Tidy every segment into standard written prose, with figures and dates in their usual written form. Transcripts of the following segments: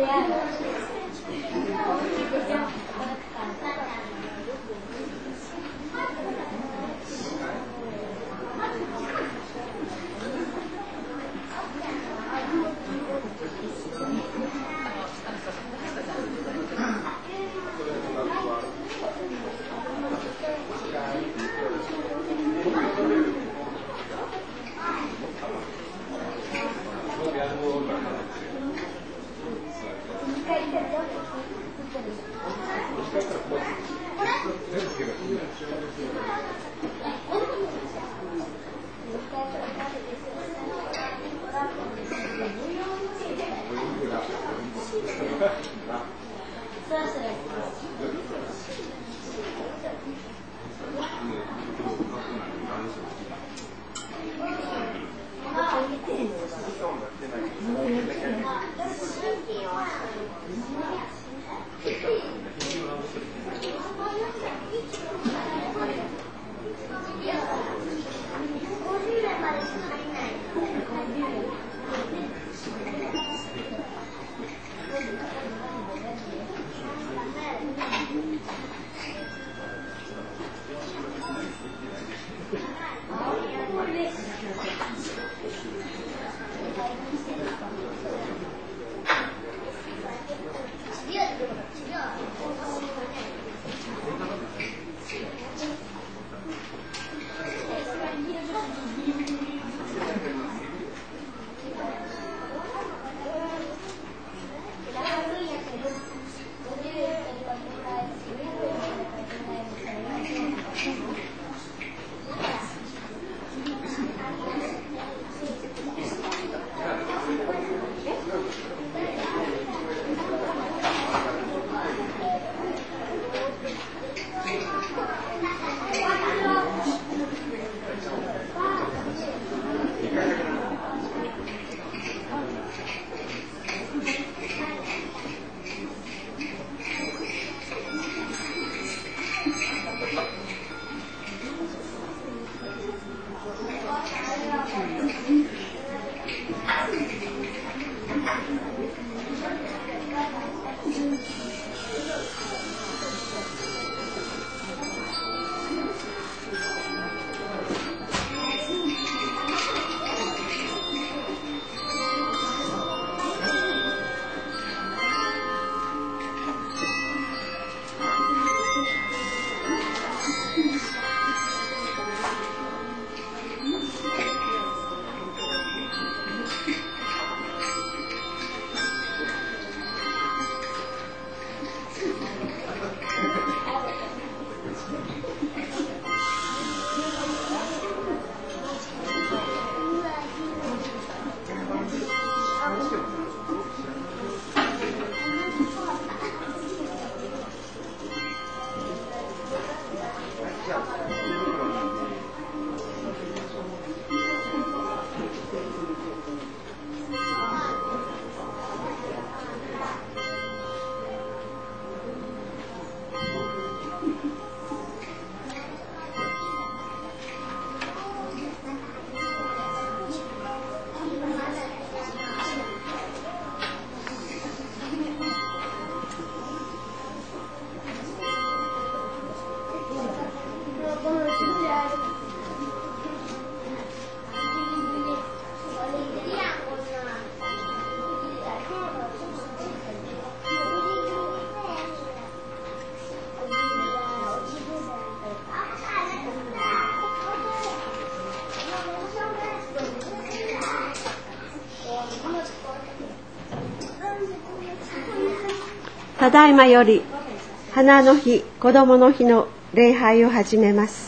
ただいまより花の日、子どもの日の礼拝を始めます。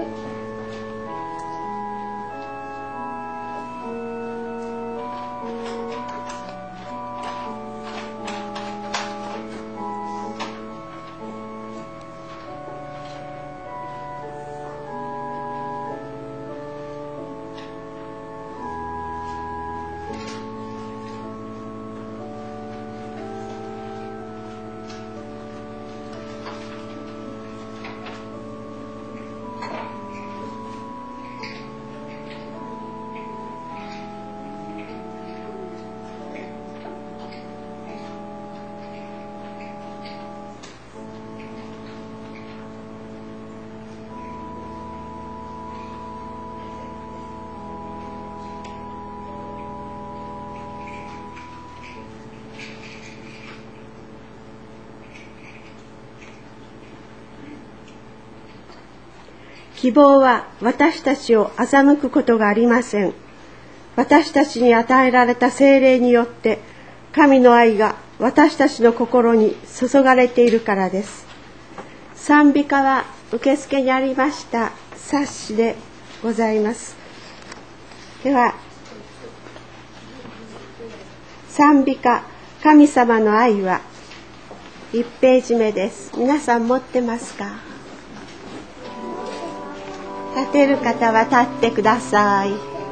希望は私たちを欺くことがありません。私たちに与えられた聖霊によって神の愛が私たちの心に注がれているからです。賛美歌は受付にありました冊子でございます。では賛美歌神様の愛は1ページ目です。皆さん持ってますか？立てる方は立ってください。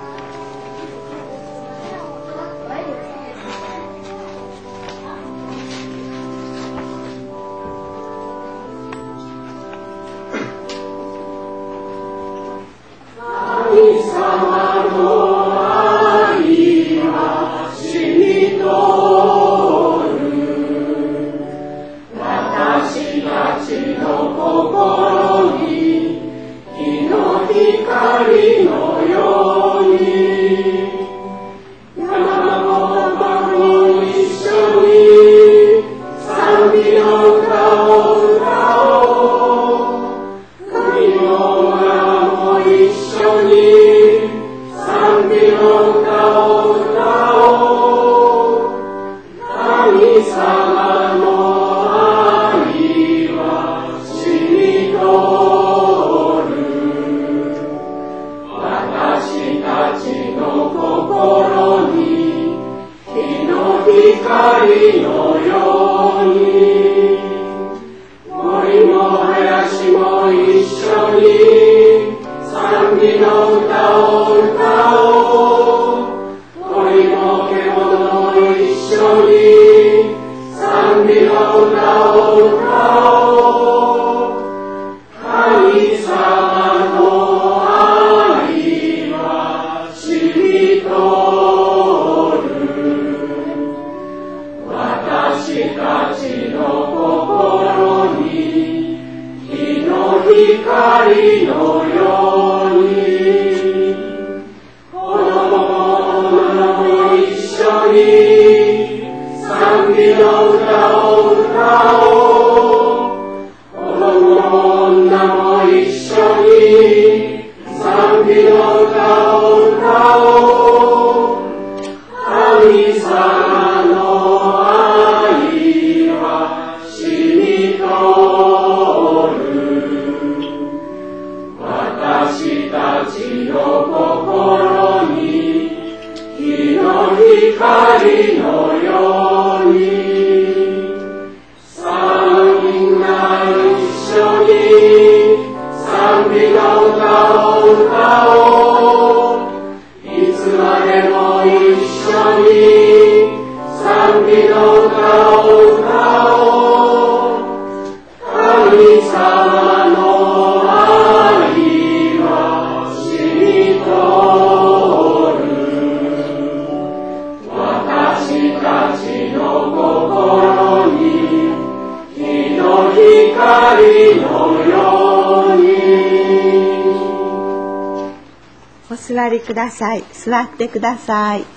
お座りください。座ってください。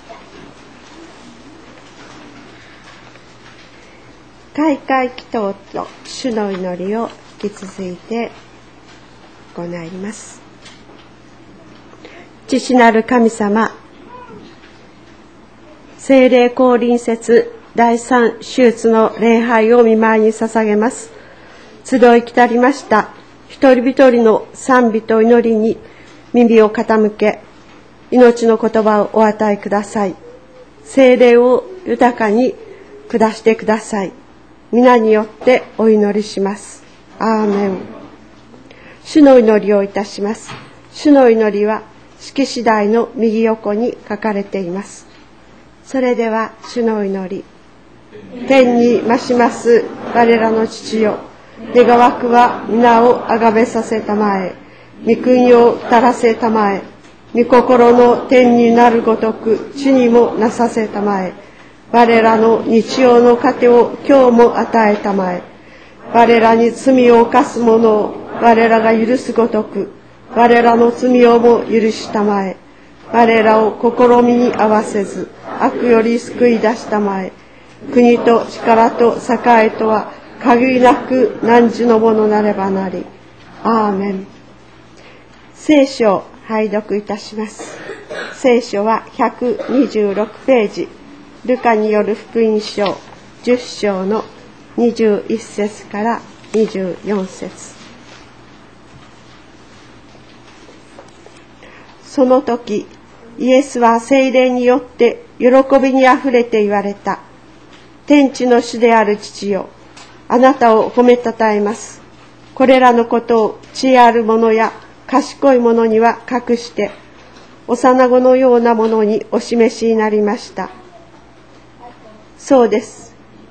開会祈祷と主の祈りを引き続いて行います。父なる神様、聖霊降臨節第3手術の礼拝を御前に捧げます。集い来たりました一人一人の賛美と祈りに耳を傾け、命の言葉をお与えください。聖霊を豊かに下してください。皆によってお祈りします。アーメン。主の祈りをいたします。主の祈りは式次第の右横に書かれています。それでは主の祈り。天に増します我らの父よ、願わくは皆をあがめさせたまえ、御国をたらせたまえ、御心の天になるごとく地にもなさせたまえ、我らの日曜の糧を今日も与えたまえ、我らに罪を犯す者を我らが許すごとく我らの罪をも許したまえ、我らを試みに合わせず悪より救い出したまえ、国と力と栄とは限りなく汝のものなればなり。アーメン。聖書を拝読いたします。聖書は126ページ、ルカによる福音書10章の21節から24節。その時、イエスは聖霊によって喜びにあふれて言われた。天地の主である父よ、あなたを褒めたたえます。これらのことを知恵ある者や賢い者には隠して、幼子のようなものにお示しになりました。そうです。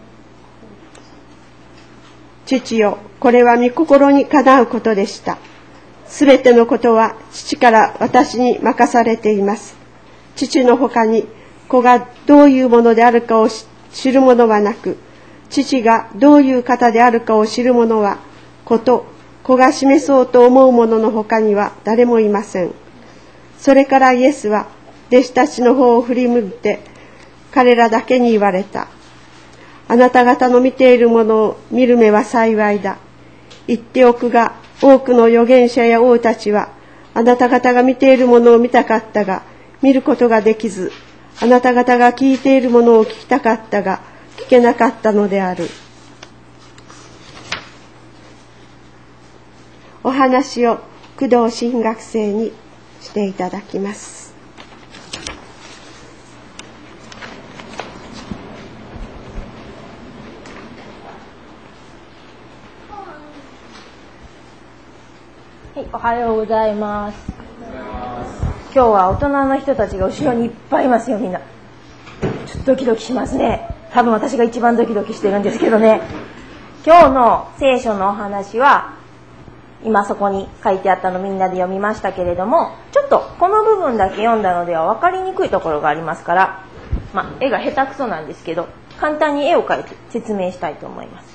父よ、これは御心にかなうことでした。すべてのことは父から私に任されています。父のほかに子がどういうものであるかを知るものはなく、父がどういう方であるかを知る者は子と子が示そうと思う者のほかには誰もいません。それからイエスは弟子たちの方を振り向いて彼らだけに言われた。あなた方の見ているものを見る目は幸いだ。言っておくが、多くの預言者や王たちはあなた方が見ているものを見たかったが見ることができず、あなた方が聞いているものを聞きたかったが聞けなかったのである。お話を工藤新学生にしていただきます。 はい、おはようございます。今日は大人の人たちが後ろにいっぱいいますよ、みんな。ちょっとドキドキしますね。多分私が一番ドキドキしてるんですけどね。今日の聖書のお話は、今そこに書いてあったのみんなで読みましたけれども、ちょっとこの部分だけ読んだのでは分かりにくいところがありますから、絵が下手くそなんですけど、簡単に絵を描いて説明したいと思います。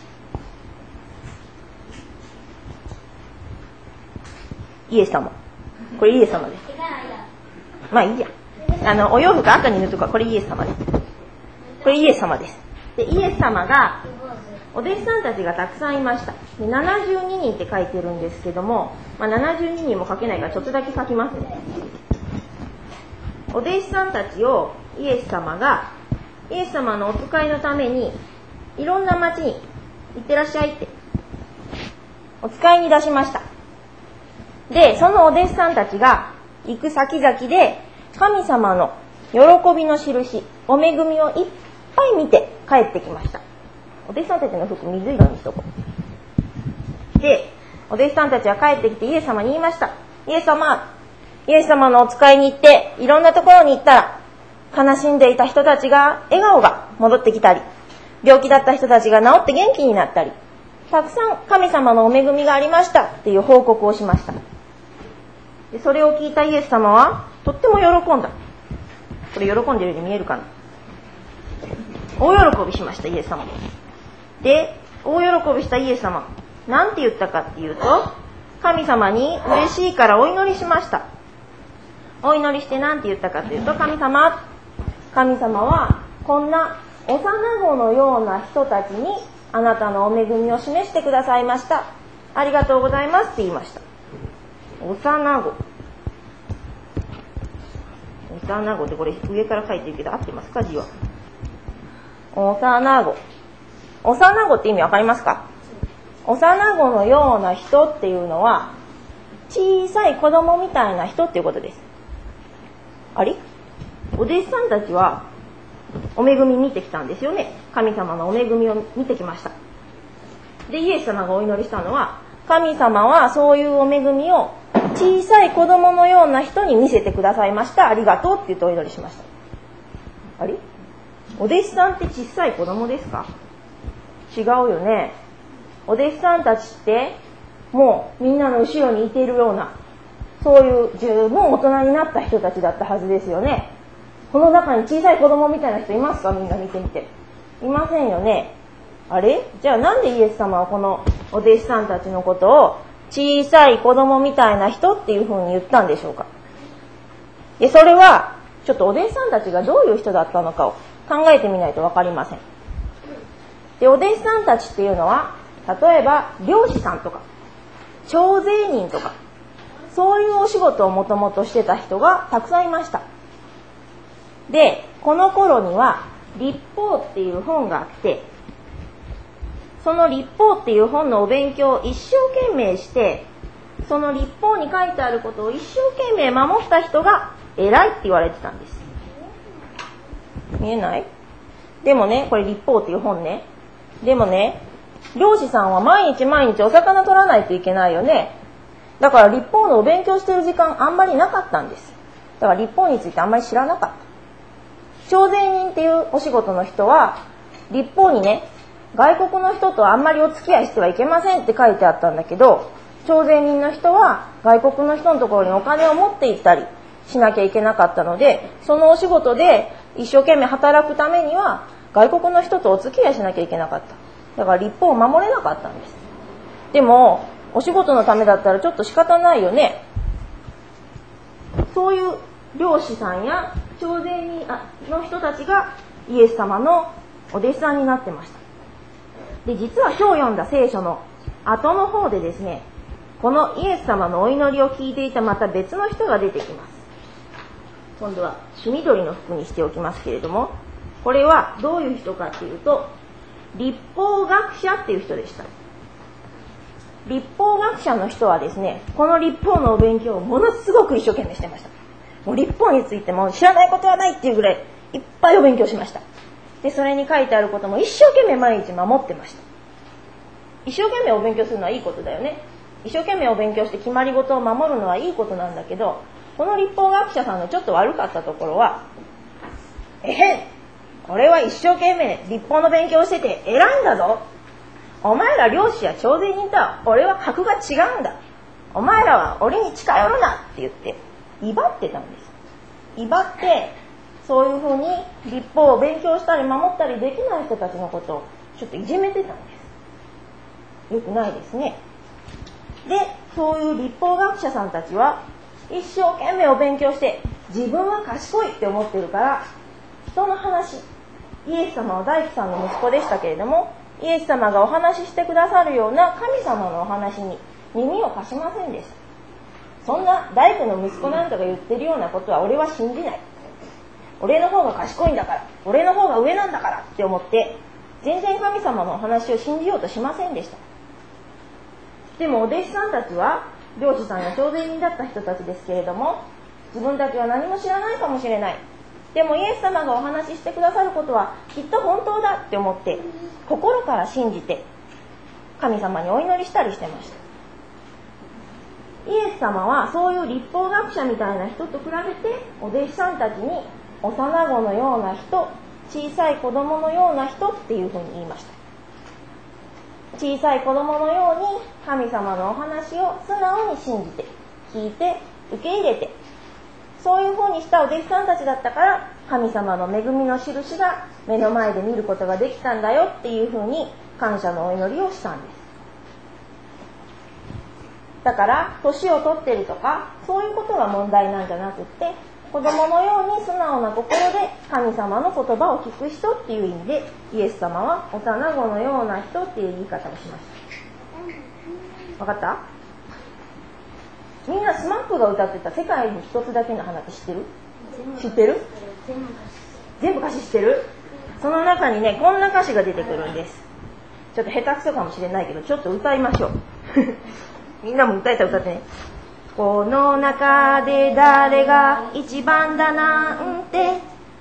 イエス様。これイエス様です。まあいいや。お洋服赤に塗るとか、これイエス様です。これイエス様です。で、イエス様が、お弟子さんたちがたくさんいました。で、72人って書いてるんですけども、72人も書けないからちょっとだけ書きますね。お弟子さんたちをイエス様が、イエス様のお使いのために、いろんな町に行ってらっしゃいって、お使いに出しました。で、そのお弟子さんたちが行く先々で神様の喜びの印、お恵みをいっぱい見て帰ってきました。お弟子さんたちの服水色にしとこう。で、お弟子さんたちは帰ってきてイエス様に言いました。イエス様のお使いに行っていろんなところに行ったら、悲しんでいた人たちが笑顔が戻ってきたり、病気だった人たちが治って元気になったり、たくさん神様のお恵みがありましたっていう報告をしました。で、それを聞いたイエス様はとっても喜んだ。これ喜んでるように見えるかな。大喜びしました、イエス様。で、大喜びしたイエス様、なんて言ったかっていうと、神様に嬉しいからお祈りしました。お祈りしてなんて言ったかっていうと、神様はこんな幼子のような人たちにあなたのお恵みを示してくださいました。ありがとうございますって言いました。幼子ってこれ上から書いてるけど合ってますか、字は。幼子って意味わかりますか？ 幼子のような人っていうのは小さい子供みたいな人っていうことです。あれ？お弟子さんたちはお恵み見てきたんですよね。神様のお恵みを見てきました。で、イエス様がお祈りしたのは、神様はそういうお恵みを小さい子供のような人に見せてくださいました。ありがとうって言ってお祈りしました。あれ？お弟子さんって小さい子供ですか？違うよね。お弟子さんたちってもうみんなの後ろにいているような、そういう十分大人になった人たちだったはずですよね。この中に小さい子供みたいな人いますか？みんな見てみて。いませんよね。あれ？じゃあなんでイエス様はこのお弟子さんたちのことを小さい子供みたいな人っていうふうに言ったんでしょうか？で、それはちょっとお弟子さんたちがどういう人だったのかを考えてみないと分かりません。で、お弟子さんたちっていうのは、例えば漁師さんとか徴税人とか、そういうお仕事をもともとしてた人がたくさんいました。で、この頃には律法っていう本があって、その律法っていう本のお勉強を一生懸命して、その律法に書いてあることを一生懸命守った人が偉いって言われてたんです。見えない？でもね、これ律法っていう本ね。でもね、漁師さんは毎日毎日お魚取らないといけないよね。だから律法のお勉強してる時間あんまりなかったんです。だから律法についてあんまり知らなかった。徴税人っていうお仕事の人は、律法にね、外国の人とあんまりお付き合いしてはいけませんって書いてあったんだけど、徴税人の人は外国の人のところにお金を持って行ったりしなきゃいけなかったので、そのお仕事で一生懸命働くためには外国の人とお付き合いしなきゃいけなかった。だから律法を守れなかったんです。でもお仕事のためだったらちょっと仕方ないよね。そういう漁師さんや徴税人の人たちがイエス様のお弟子さんになってました。で、実は今日読んだ聖書の後の方でですね、このイエス様のお祈りを聞いていたまた別の人が出てきます。今度は黄緑の服にしておきますけれども、これはどういう人かっていうと、律法学者っていう人でした。律法学者の人はですね、この律法のお勉強をものすごく一生懸命してました。もう律法についても知らないことはないっていうぐらいいっぱいお勉強しました。で、それに書いてあることも一生懸命毎日守ってました。一生懸命お勉強するのはいいことだよね。一生懸命お勉強して決まり事を守るのはいいことなんだけど、この律法学者さんのちょっと悪かったところは、俺は一生懸命律法の勉強してて偉いんだぞ。お前ら漁師や徴税人とは俺は格が違うんだ。お前らは俺に近寄るなって言って威張ってたんです。威張ってそういうふうに律法を勉強したり守ったりできない人たちのことをちょっといじめてたんです。よくないですね。で、そういう律法学者さんたちは一生懸命お勉強して自分は賢いって思ってるから、人の話、イエス様は大工さんの息子でしたけれども、イエス様がお話ししてくださるような神様のお話に耳を貸しませんでした。そんな大工の息子なんとか言ってるようなことは俺は信じない。俺の方が賢いんだから、俺の方が上なんだからって思って全然神様のお話を信じようとしませんでした。でもお弟子さんたちは漁師さんや徴税人だった人たちですけれども、自分たちは何も知らないかもしれない。でもイエス様がお話ししてくださることはきっと本当だって思って心から信じて神様にお祈りしたりしてました。イエス様はそういう律法学者みたいな人と比べてお弟子さんたちに幼子のような人、小さい子供のような人っていうふうに言いました。小さい子供のように神様のお話を素直に信じて聞いて受け入れて、そういうふうにしたお弟子さんたちだったから神様の恵みの印が目の前で見ることができたんだよっていうふうに感謝のお祈りをしたんです。だから年を取ってるとかそういうことが問題なんじゃなくって、子供のように素直な心で神様の言葉を聞く人っていう意味でイエス様は幼子のような人っていう言い方をしました。わかった？みんなスマップが歌ってた世界に一つだけの花って知ってる？知ってる？全部歌詞知ってる？その中にね、こんな歌詞が出てくるんです。 ちょっと下手くそかもしれないけど、ちょっと歌いましょう。みんなも歌えたら歌ってね。この中で誰が一番だなんて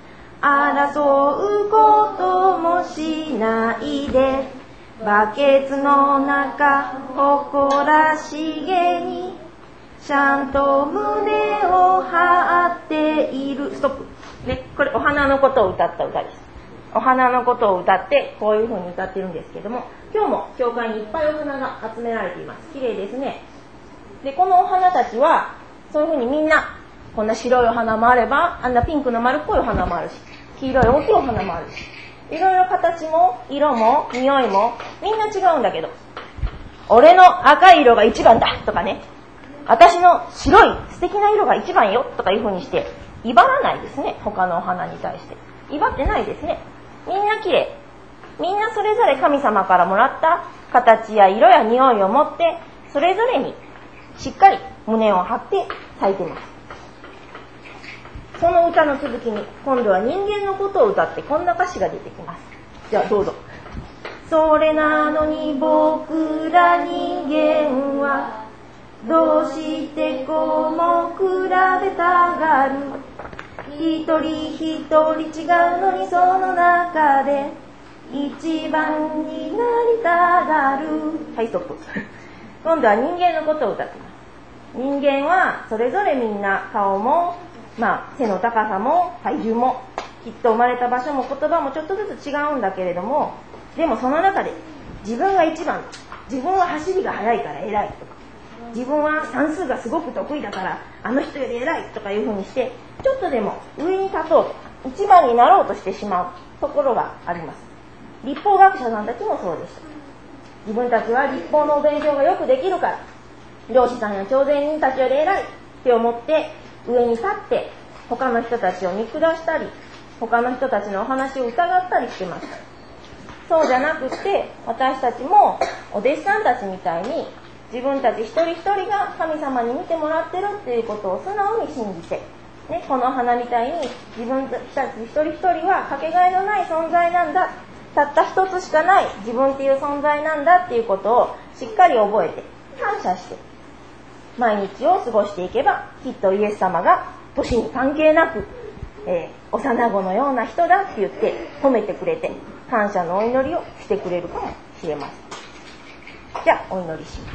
争うこともしないで、バケツの中誇らしげにちゃんと胸を張っている。ストップ。ね、これお花のことを歌った歌です。お花のことを歌ってこういう風に歌ってるんですけども、今日も教会にいっぱいお花が集められています。綺麗ですね。で、このお花たちはそういう風にみんな、こんな白いお花もあれば、あんなピンクの丸っこいお花もあるし、黄色い大きいお花もあるし、いろいろ形も色も匂いもみんな違うんだけど、俺の赤い色が一番だとかね、私の白い素敵な色が一番よとかいう風にして威張らないですね。他のお花に対して威張ってないですね。みんな綺麗、みんなそれぞれ神様からもらった形や色や匂いを持って、それぞれにしっかり胸を張って咲いてます。その歌の続きに今度は人間のことを歌ってこんな歌詞が出てきます。じゃあどうぞ。それなのに僕ら人間はどうしてこうも比べたがる。一人一人違うのにその中で一番になりたがる。はい、ストップ。今度は人間のことを歌ってます。人間はそれぞれみんな顔も、背の高さも体重もきっと生まれた場所も言葉もちょっとずつ違うんだけれども、でもその中で自分が一番、自分は走りが速いから偉いとか、自分は算数がすごく得意だからあの人より偉いとかいうふうにして、ちょっとでも上に立とうと、一番になろうとしてしまうところがあります。立法学者さんたちもそうでした。自分たちは立法のお勉強がよくできるから漁師さんや朝鮮人たちより偉いって思って上に立って他の人たちを見下したり、他の人たちのお話を疑ったりしてました。そうじゃなくって、私たちもお弟子さんたちみたいに自分たち一人一人が神様に見てもらってるっていうことを素直に信じて、ね、この花みたいに自分たち一人一人はかけがえのない存在なんだ、たった一つしかない自分っていう存在なんだっていうことをしっかり覚えて感謝して毎日を過ごしていけば、きっとイエス様が年に関係なく、幼子のような人だって言って褒めてくれて感謝のお祈りをしてくれるかもしれません。じゃあお祈りします。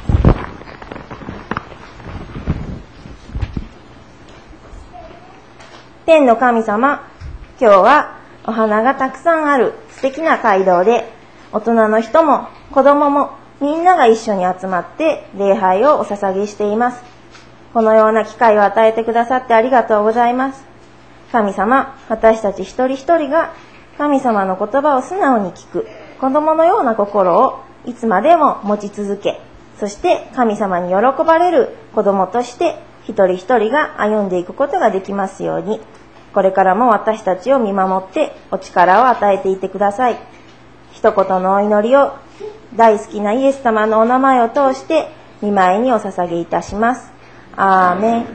天の神様、今日はお花がたくさんある素敵な街道で、大人の人も子供もみんなが一緒に集まって礼拝をお捧げしています。このような機会を与えてくださってありがとうございます。神様、私たち一人一人が神様の言葉を素直に聞く子供のような心をいつまでも持ち続け、そして神様に喜ばれる子供として一人一人が歩んでいくことができますように、これからも私たちを見守ってお力を与えていてください。一言のお祈りを大好きなイエス様のお名前を通して御前にお捧げいたします。アーメン。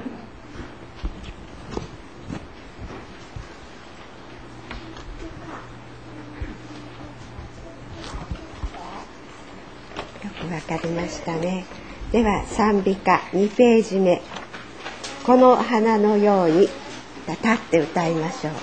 よくわかりましたね。では賛美歌2ページ目、この花のように立って歌いましょう。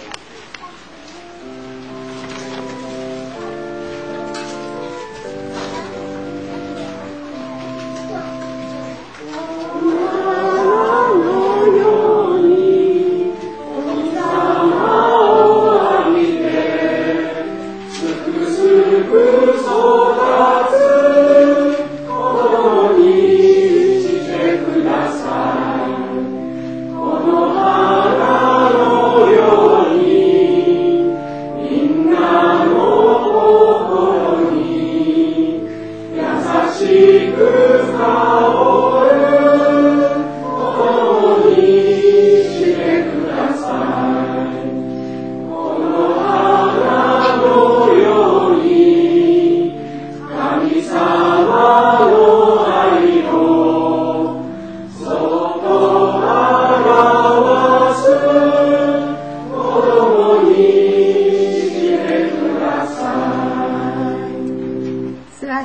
っ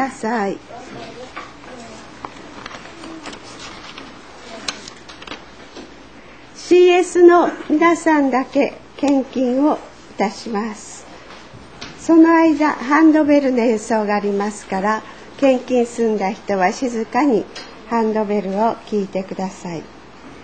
ださい。CS の皆さんだけ献金をいたします。その間ハンドベルの演奏がありますから、献金済んだ人は静かにハンドベルを聞いてください。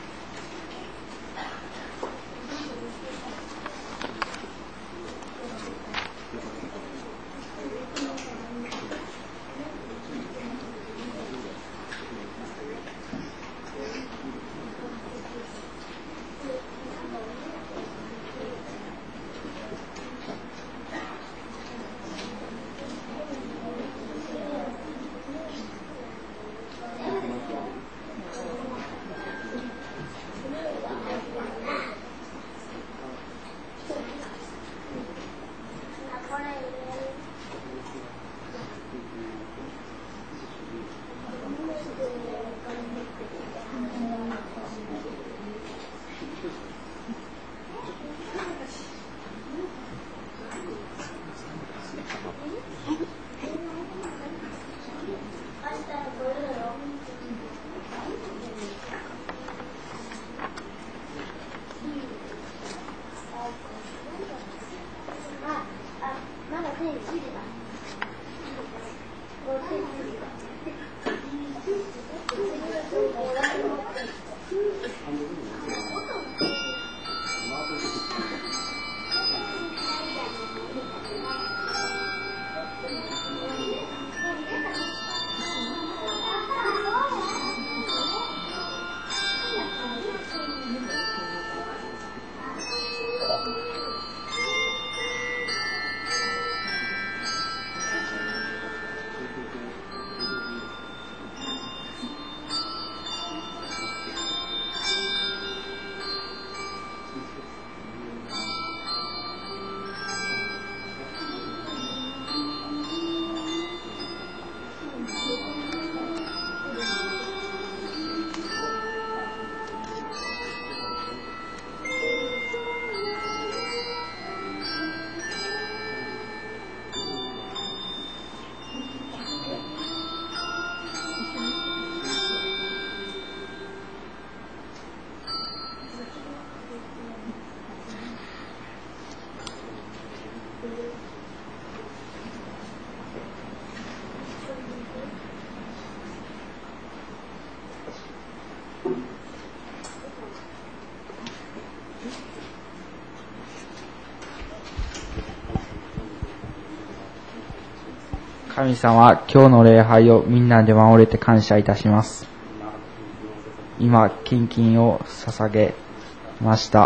神様、今日の礼拝をみんなで守れて感謝いたします。今、献金を捧げました。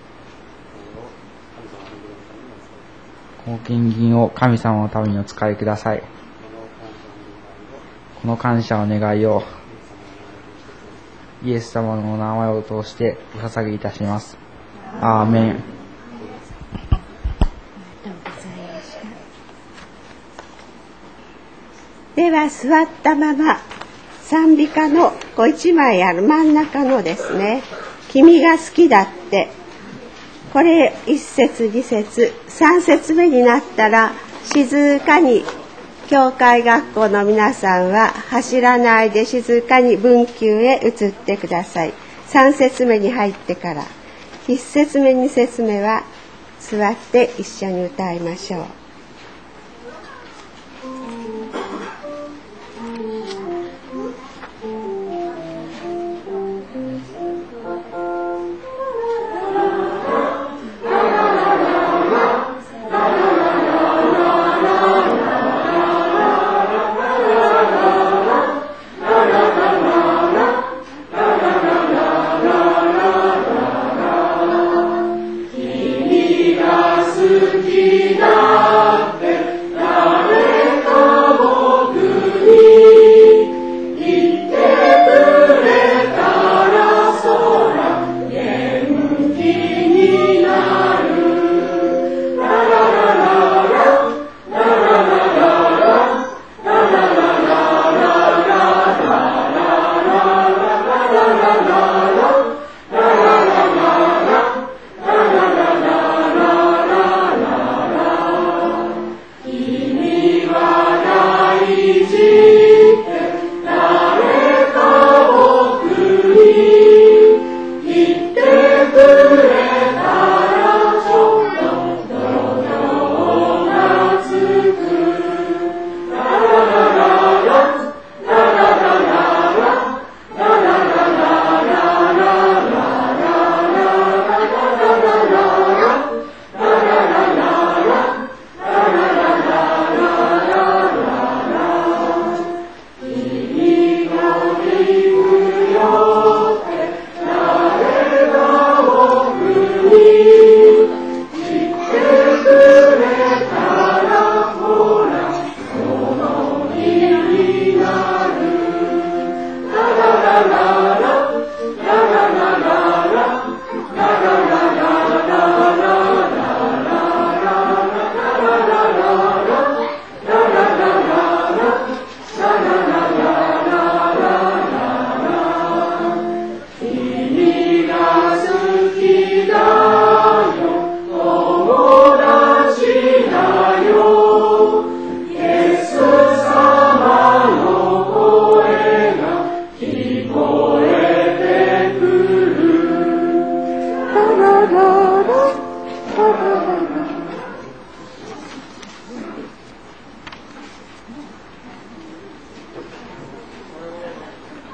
この献金を神様のためにお使いください。この感謝の願いをイエス様の名前を通してお捧げいたします。アーメン。 では座ったまま賛美歌の1枚ある真ん中のですね、君が好きだって、これ1節2節3節目になったら静かに教会学校の皆さんは走らないで静かに分給へ移ってください。3節目に入ってから1節目2節目は座って一緒に歌いましょう。 君が好きだ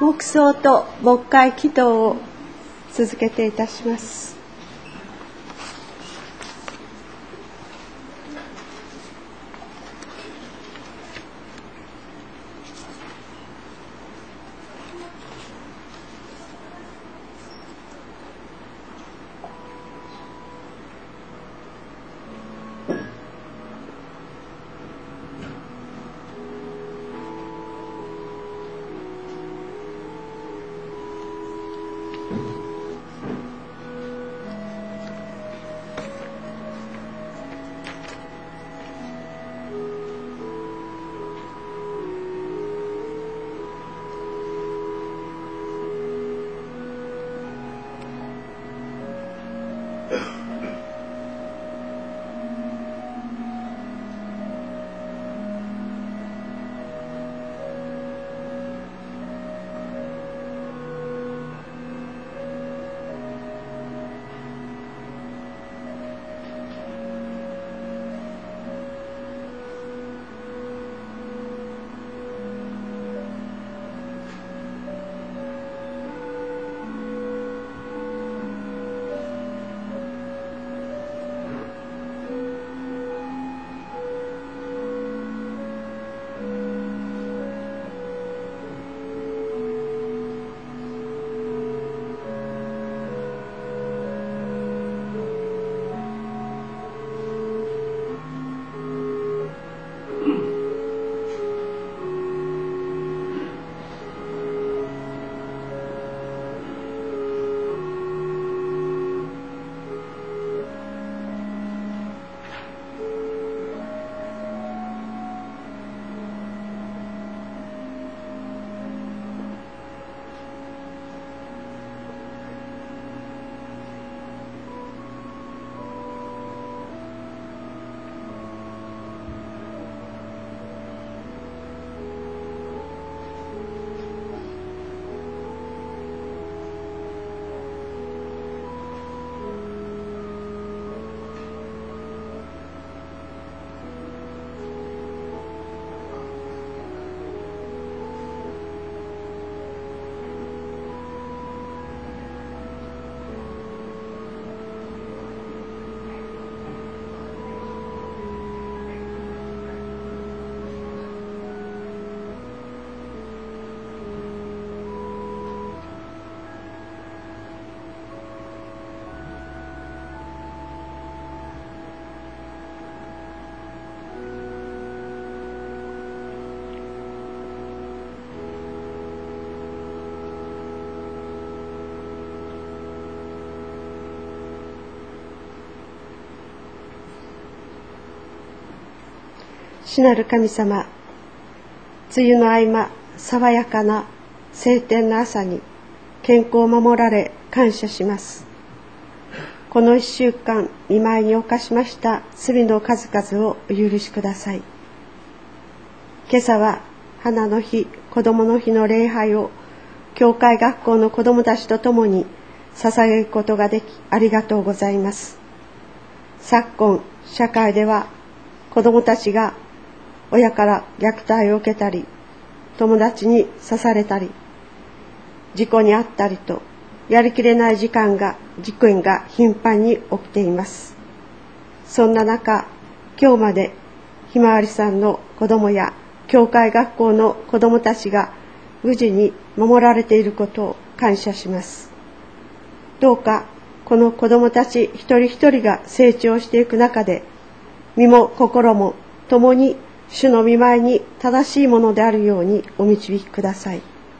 黙想と黙会祈祷を続けていたします。主なる神様、梅雨の合間、爽やかな晴天の朝に健康を守られ感謝します。この1週間、見舞いに犯しました罪の数々をお許しください。今朝は花の日、子どもの日の礼拝を教会学校の子どもたちと共に捧げることができありがとうございます。昨今、社会では子どもたちが親から虐待を受けたり、友達に刺されたり、事故に遭ったりと、やりきれない事件が頻繁に起きています。そんな中、今日までひまわりさんの子どもや教会学校の子どもたちが無事に守られていることを感謝します。どうかこの子どもたち一人一人が成長していく中で、身も心も共に主の御前に正しいものであるようにお導きください。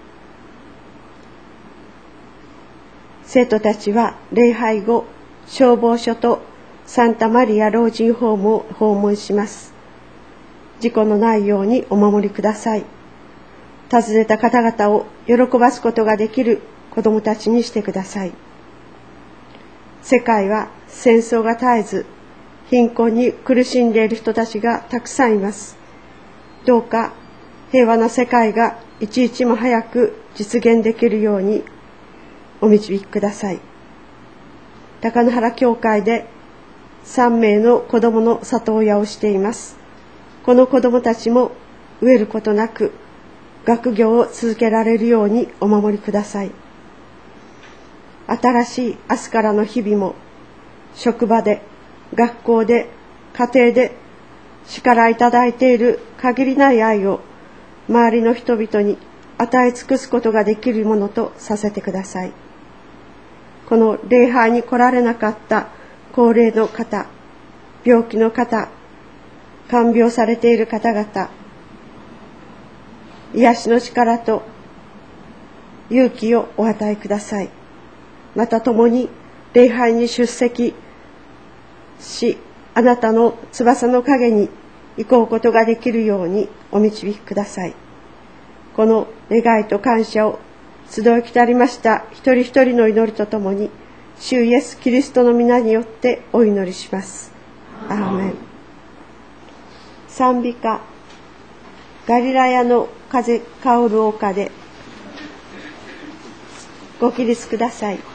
生徒たちは礼拝後、消防署とサンタマリア老人ホームを訪問します。事故のないようにお守りください。訪ねた方々を喜ばすことができる子どもたちにしてください。世界は戦争が絶えず、貧困に苦しんでいる人たちがたくさんいます。どうか平和な世界が一日も早く実現できるようにお導きください。高野原教会で3名の子どもの里親をしています。この子どもたちも飢えることなく、 学業を続けられるようにお守りください。新しい明日からの日々も、職場で、学校で、家庭で、主からいただいている限りない愛を周りの人々に与え尽くすことができるものとさせてください。この礼拝に来られなかった高齢の方、病気の方、看病されている方々、癒しの力と勇気をお与えください。また共に礼拝に出席し、あなたの翼の陰に行こうことができるようにお導きください。この願いと感謝を集い来たりました一人一人の祈りとともに、主イエスキリストの皆によってお祈りします。アーメン。賛美歌、ガリラヤの風薫る丘でご起立ください。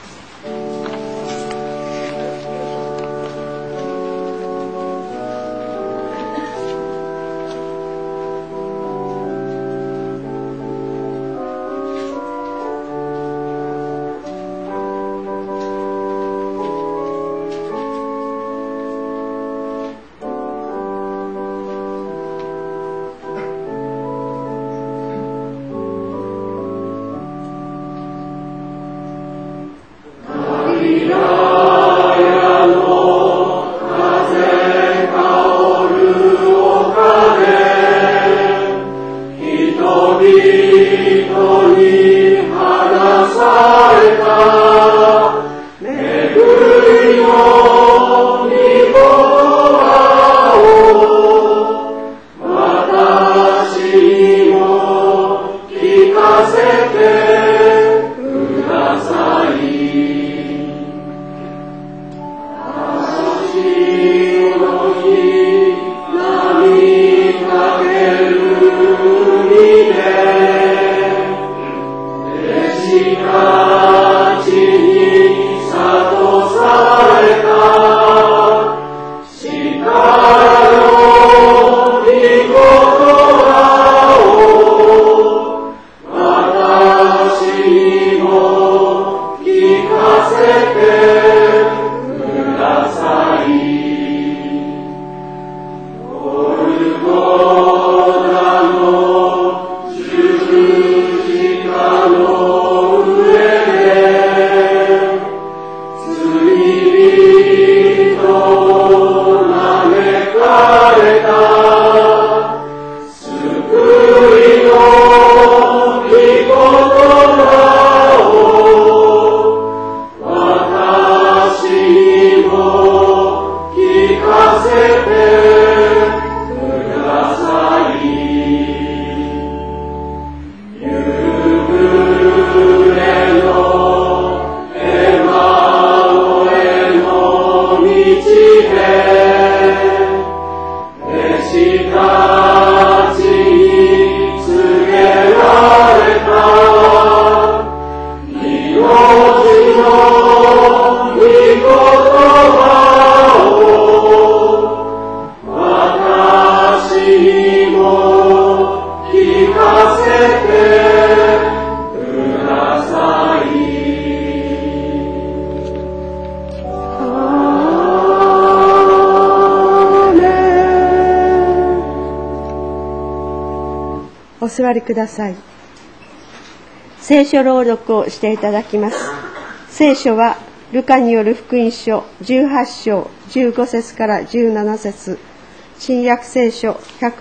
お座りください。聖書朗読をしていただきます。聖書はルカによる福音書18章15節から17節、新約聖書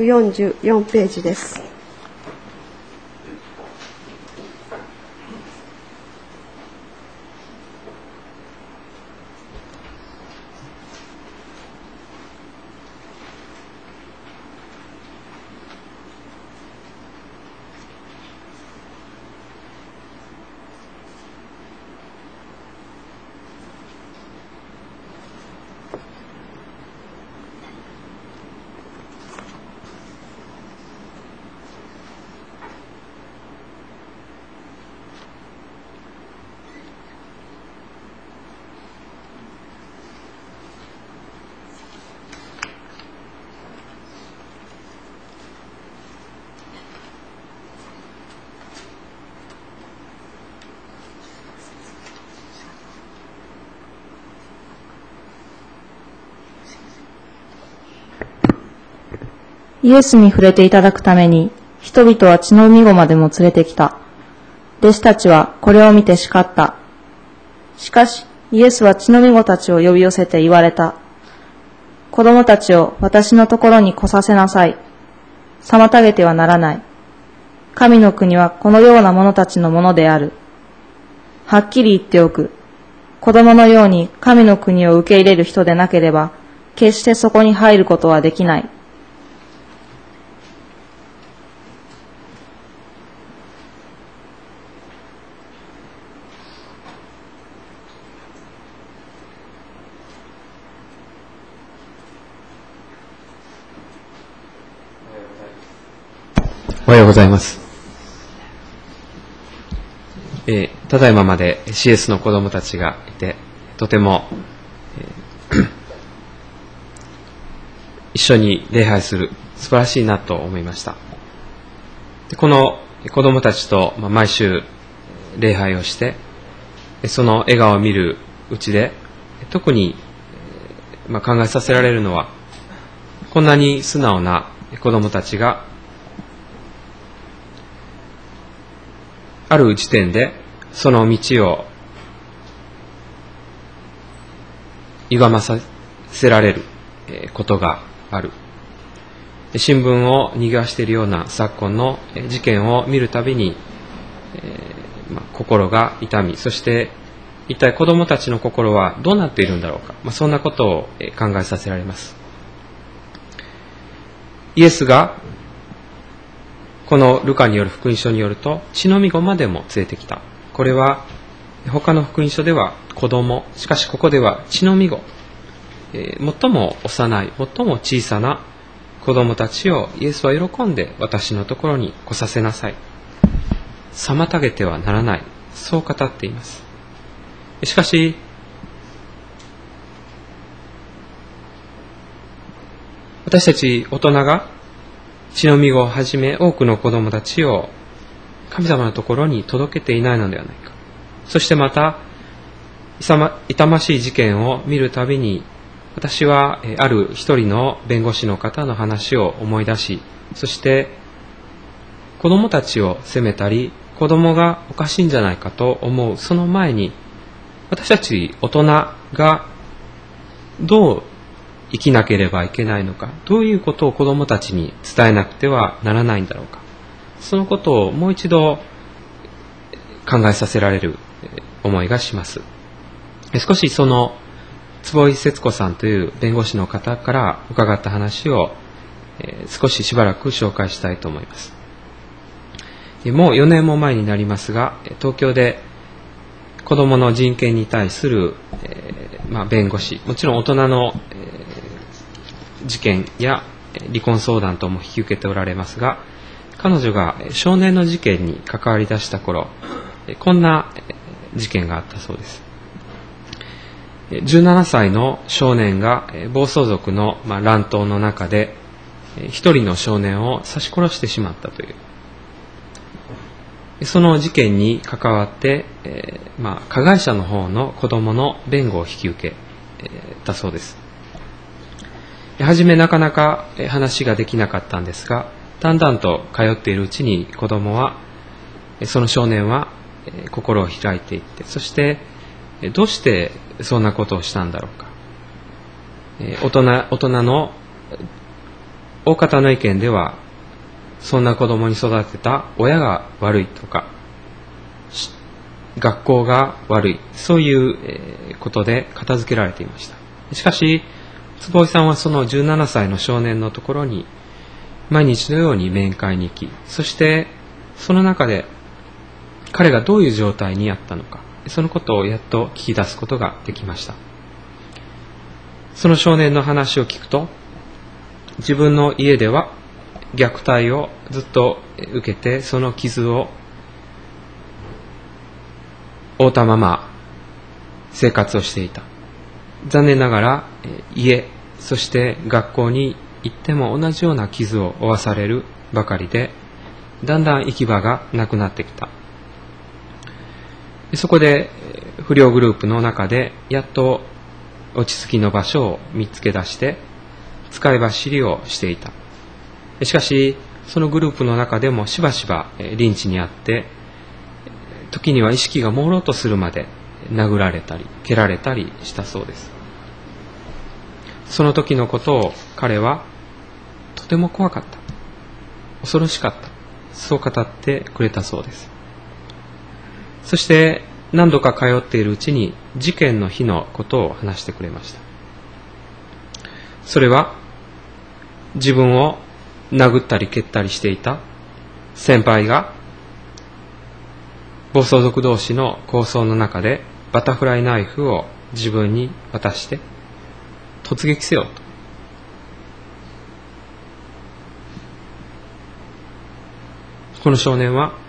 144ページです。 イエスに触れていただくために、人々は血の海子までも連れてきた。弟子たちはこれを見て叱った。しかし、イエスは血の海子たちを呼び寄せて言われた。子供たちを私のところに来させなさい。妨げてはならない。神の国はこのような者たちのものである。はっきり言っておく。子供のように神の国を受け入れる人でなければ、決してそこに入ることはできない。 おはようございます。ただいままで CS の子どもたちがいて、とても、一緒に礼拝する素晴らしいなと思いました。でこの子どもたちと毎週礼拝をして、その笑顔を見るうちで特に考えさせられるのは、こんなに素直な子どもたちがある時点でその道を歪まさせられることがある。新聞を賑わしているような昨今の事件を見るたびに、心が痛み、そして一体子どもたちの心はどうなっているんだろうか、そんなことを考えさせられます。イエスがこのルカによる福音書によると、血の海子までも連れてきた。これは他の福音書では子供、しかしここでは血の海子、最も幼い、最も小さな子供たちをイエスは喜んで私のところに来させなさい。妨げてはならない。そう語っています。しかし、私たち大人が血の海子をはじめ多くの子供たちを神様のところに届けていないのではないか。そしてまた痛ましい事件を見るたびに、私はある一人の弁護士の方の話を思い出し、そして子供たちを責めたり、子供がおかしいんじゃないかと思うその前に、私たち大人がどう生きなければいけないのか、どういうことを子どもたちに伝えなくてはならないんだろうか、そのことをもう一度考えさせられる思いがします。少しその坪井節子さんという弁護士の方から伺った話を少ししばらく紹介したいと思います。もう4年も前になりますが、東京で子どもの人権に対する弁護士、もちろん大人の事件や離婚相談等も引き受けておられますが、彼女が少年の事件に関わり出した頃、こんな事件があったそうです。17歳の少年が暴走族の乱闘の中で一人の少年を刺し殺してしまったという、その事件に関わって加害者の方の子供の弁護を引き受けたそうです。はじめなかなか話ができなかったんですが、だんだんと通っているうちに子供は、その少年は心を開いていって、そしてどうしてそんなことをしたんだろうか。大人の大方の意見では、そんな子供に育てた親が悪いとか、学校が悪い、そういうことで片付けられていました。しかし坪井さんはその17歳の少年のところに毎日のように面会に行き、そしてその中で彼がどういう状態にあったのか、そのことをやっと聞き出すことができました。その少年の話を聞くと、自分の家では虐待をずっと受けて、その傷を負ったまま生活をしていた。残念ながら家、そして学校に行っても同じような傷を負わされるばかりで、だんだん行き場がなくなってきた。そこで不良グループの中でやっと落ち着きの場所を見つけ出して使い走りをしていた。 しかしそのグループの中でもしばしばリンチにあって、時には意識が朦朧とするまで殴られたり蹴られたりしたそうです。その時のことを彼はとても怖かった、恐ろしかった、そう語ってくれたそうです。そして何度か通っているうちに事件の日のことを話してくれました。それは自分を殴ったり蹴ったりしていた先輩が暴走族同士の抗争の中でバタフライナイフを自分に渡して突撃せよと。この少年は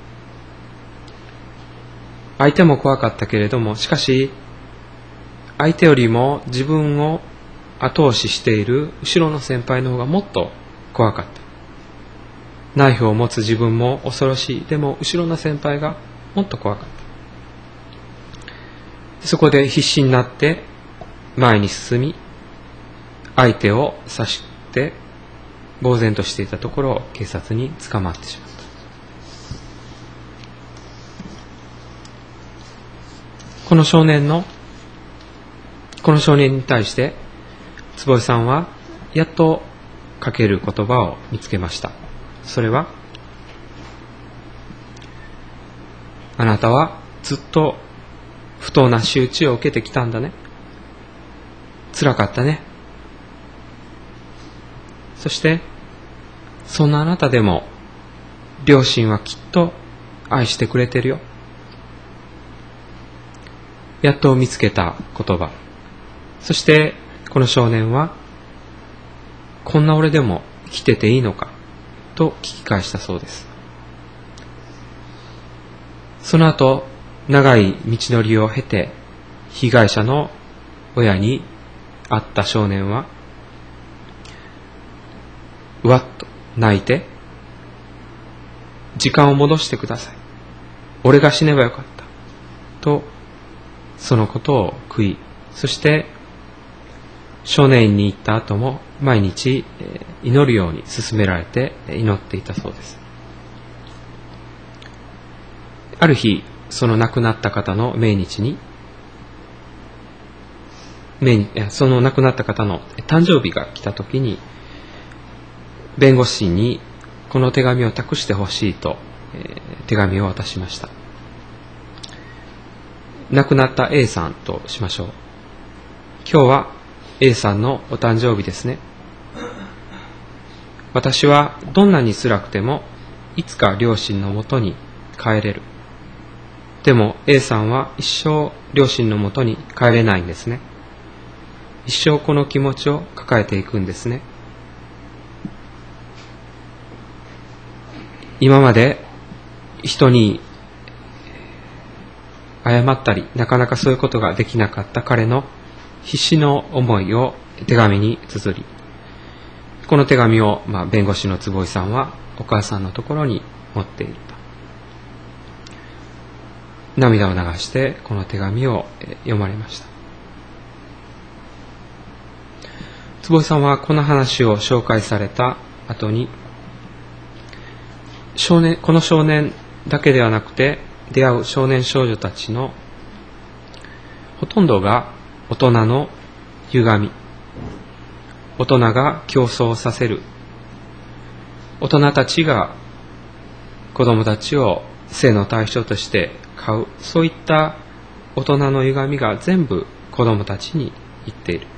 相手も怖かったけれども、しかし相手よりも自分を後押ししている後ろの先輩の方がもっと怖かった。ナイフを持つ自分も恐ろしい。でも後ろの先輩がもっと怖かった。そこで必死になって前に進み、相手を刺して呆然としていたところを警察に捕まってしまった。この少年に対して坪井さんはやっとかける言葉を見つけました。それは、あなたはずっと不当な仕打ちを受けてきたんだね。辛かったね。そしてそんなあなたでも両親はきっと愛してくれてるよ。やっと見つけた言葉。そしてこの少年は、こんな俺でも生きてていいのかと聞き返したそうです。その後、長い道のりを経て被害者の親に会った少年は、うわっと泣いて、時間を戻してください、俺が死ねばよかったとそのことを悔い、そして少年院に行った後も毎日祈るように勧められて祈っていたそうです。ある日、その亡くなった方の命日に、その亡くなった方の誕生日が来た時に、弁護士にこの手紙を託してほしいと手紙を渡しました。亡くなった A さんとしましょう。今日は A さんのお誕生日ですね。私はどんなに辛くてもいつか両親のもとに帰れる。でも A さんは一生両親のもとに帰れないんですね。一生この気持ちを抱えていくんですね。今まで人に謝ったり、なかなかそういうことができなかった彼の必死の思いを手紙に綴り、この手紙を、弁護士の坪井さんはお母さんのところに持っていった。涙を流してこの手紙を読まれました。坪井さんはこの話を紹介された後に、この少年だけではなくて、出会う少年少女たちのほとんどが大人の歪み、大人が競争させる、大人たちが子供たちを性の対象として買う、そういった大人の歪みが全部子供たちに言っている。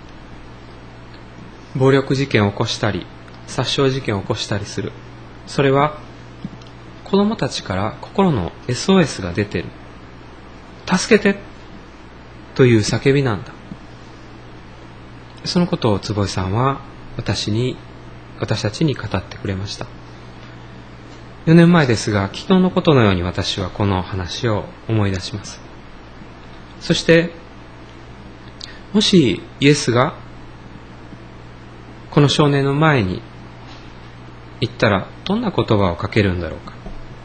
暴力事件を起こしたり、殺傷事件を起こしたりする。それは子供たちから心の SOS が出ている。助けてという叫びなんだ。そのことを坪井さんは私たちに語ってくれました。4年前ですが、昨日のことのように私はこの話を思い出します。そして、もしイエスがこの少年の前に行ったら、どんな言葉をかけるんだろうか。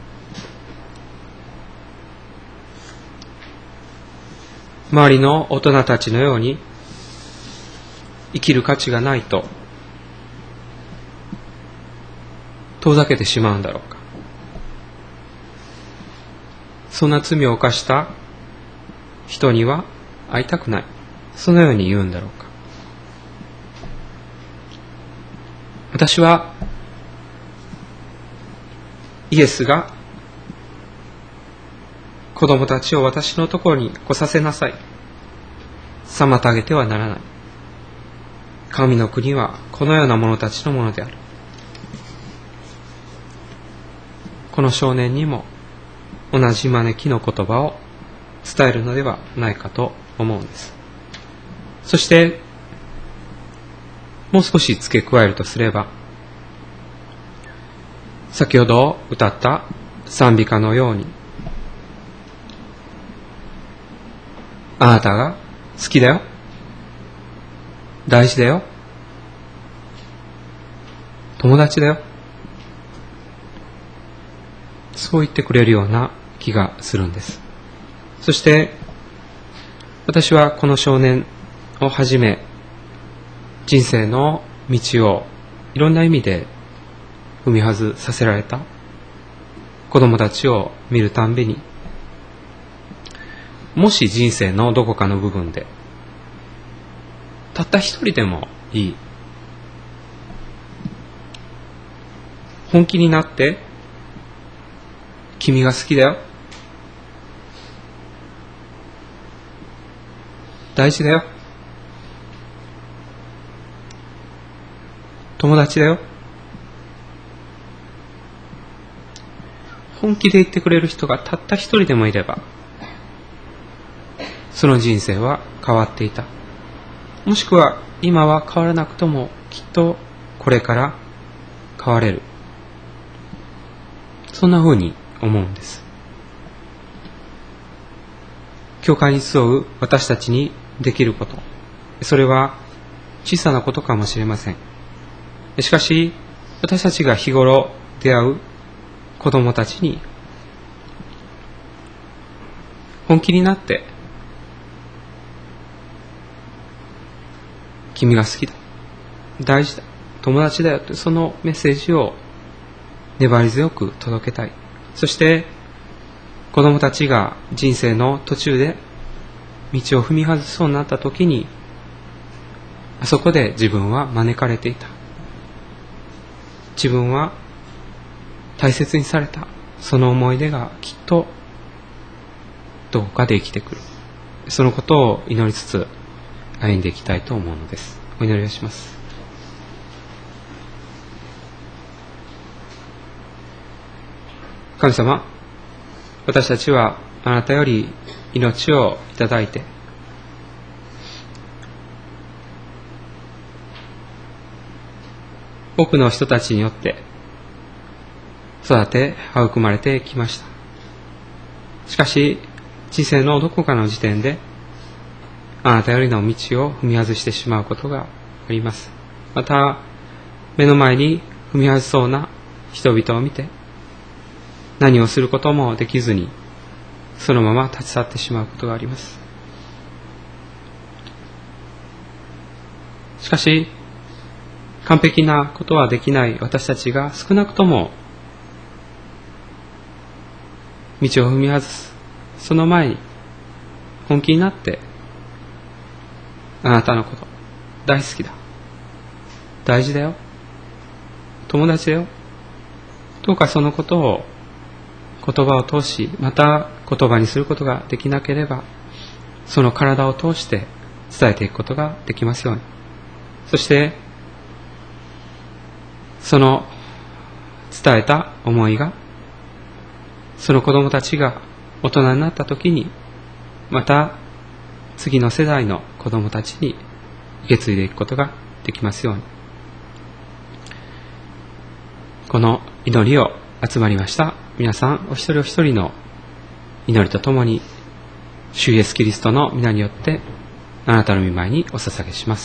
周りの大人たちのように生きる価値がないと遠ざけてしまうんだろうか。そんな罪を犯した人には会いたくない、そのように言うんだろうか。私はイエスが子供たちを私のところに来させなさい、妨げてはならない。神の国はこのような者たちのものである。この少年にも同じ招きの言葉を伝えるのではないかと思うんです。そしてもう少し付け加えるとすれば、先ほど歌った賛美歌のように、あなたが好きだよ、大事だよ、友達だよ、そう言ってくれるような気がするんです。そして私はこの少年をはじめ、人生の道をいろんな意味で踏み外させられた子供たちを見るたんびに、もし人生のどこかの部分でたった一人でもいい、本気になって君が好きだよ、大事だよ、友達だよ、本気で言ってくれる人がたった一人でもいれば、その人生は変わっていた。もしくは今は変わらなくとも、きっとこれから変われる。そんな風に思うんです。教会に集う私たちにできること、それは小さなことかもしれません。しかし私たちが日頃出会う子供たちに本気になって、君が好きだ、大事だ、友達だよというそのメッセージを粘り強く届けたい。そして子供たちが人生の途中で道を踏み外しそうになった時に、あそこで自分は招かれていた、自分は大切にされた、その思い出がきっとどこかで生きてくる。そのことを祈りつつ歩んでいきたいと思うのです。お祈りをします。神様、私たちはあなたより命をいただいて、多くの人たちによって育て育まれてきました。しかし人生のどこかの時点であなたよりの道を踏み外してしまうことがあります。また目の前に踏み外しそうな人々を見て、何をすることもできずにそのまま立ち去ってしまうことがあります。しかし完璧なことはできない私たちが、少なくとも道を踏み外すその前に本気になって、あなたのこと大好きだ、大事だよ、友達だよ、どうかそのことを言葉を通し、また言葉にすることができなければ、その体を通して伝えていくことができますように。そしてその伝えた思いが、その子供たちが大人になった時に、また次の世代の子供たちに受け継いでいくことができますように。この祈りを集まりました皆さんお一人お一人の祈りとともに、主イエスキリストの皆によってあなたの御前にお捧げします。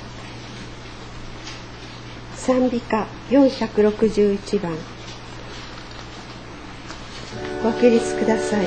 賛美歌461番。 ご起立ください。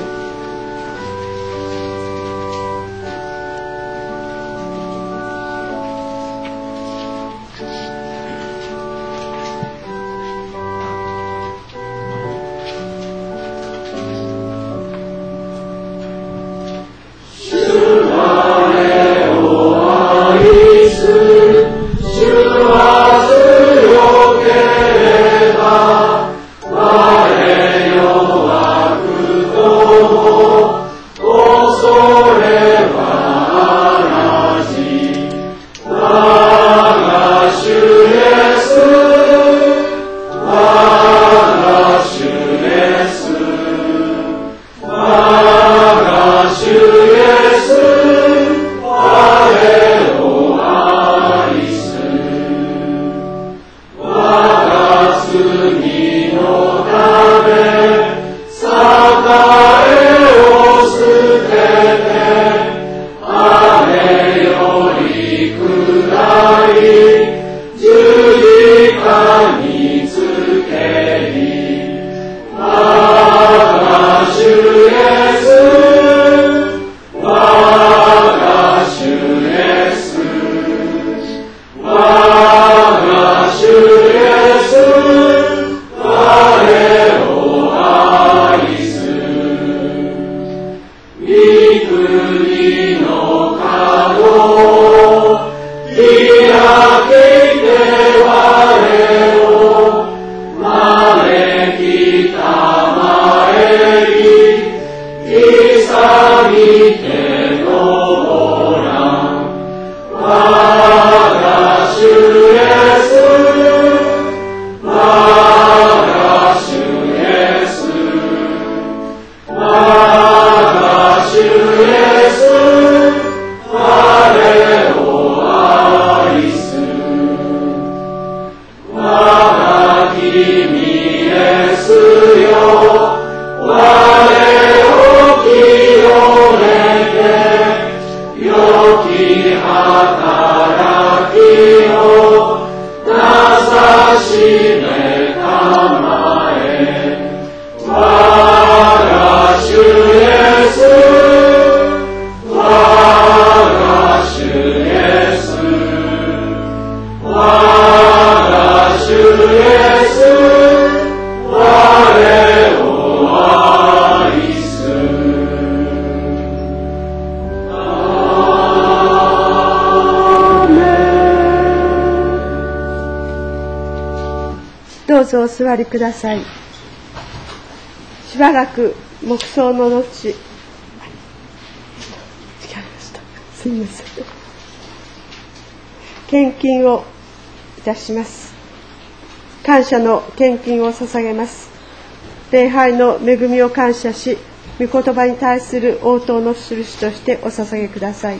どうぞお座りください。しばらく黙想の後、すみません。献金をいたします。感謝の献金を捧げます。礼拝の恵みを感謝し、御言葉に対する応答の印としてお捧げください。